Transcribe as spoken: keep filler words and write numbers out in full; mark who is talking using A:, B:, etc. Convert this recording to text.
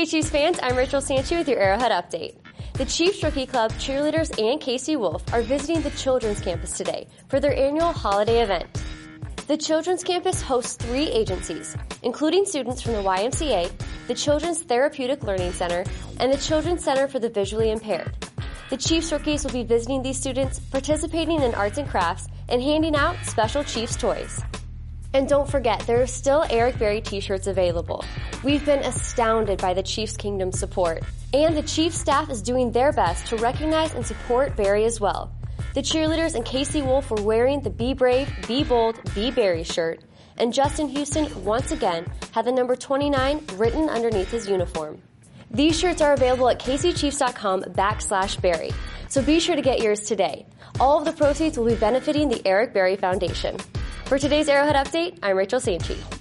A: Hey Chiefs fans, I'm Rachel Sanchi with your Arrowhead Update. The Chiefs Rookie Club cheerleaders and Casey Wolf are visiting the Children's Campus today for their annual holiday event. The Children's Campus hosts three agencies, including students from the Y M C A, the Children's Therapeutic Learning Center, and the Children's Center for the Visually Impaired. The Chiefs rookies will be visiting these students, participating in arts and crafts, and handing out special Chiefs toys. And don't forget, there are still Eric Berry t-shirts available. We've been astounded by the Chiefs Kingdom support, and the Chiefs staff is doing their best to recognize and support Berry as well. The cheerleaders and Casey Wolf were wearing the Be Brave, Be Bold, Be Berry shirt, and Justin Houston once again had the number twenty-nine written underneath his uniform. These shirts are available at caseychiefs.com backslash Berry, so be sure to get yours today. All of the proceeds will be benefiting the Eric Berry Foundation. For today's Arrowhead Update, I'm Rachel Sanchi.